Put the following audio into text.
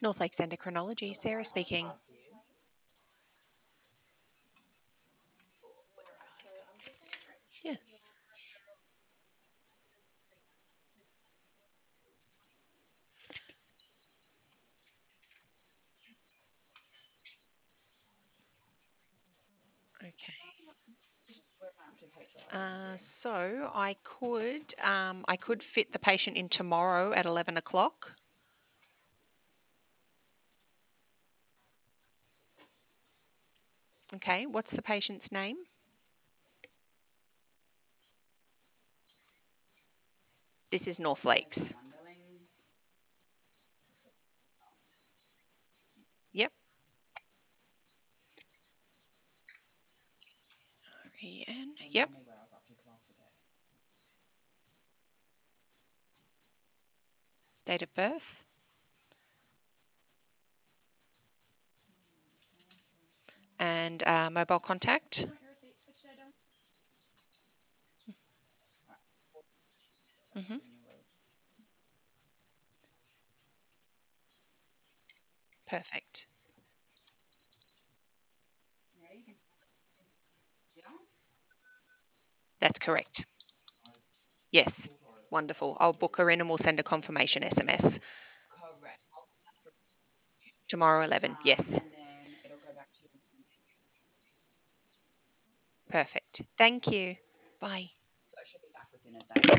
North Lakes Endocrinology, Sarah speaking. Yeah. Okay. So I could fit the patient in tomorrow at 11 o'clock. Okay. What's the patient's name? This is North Lakes. Yep. Ian. Yep. Date of birth and mobile contact. Hmm. Perfect. That's correct. Yes. Wonderful. I'll book her in and we'll send a confirmation SMS. Tomorrow 11. Yes. Perfect. Thank you. Bye.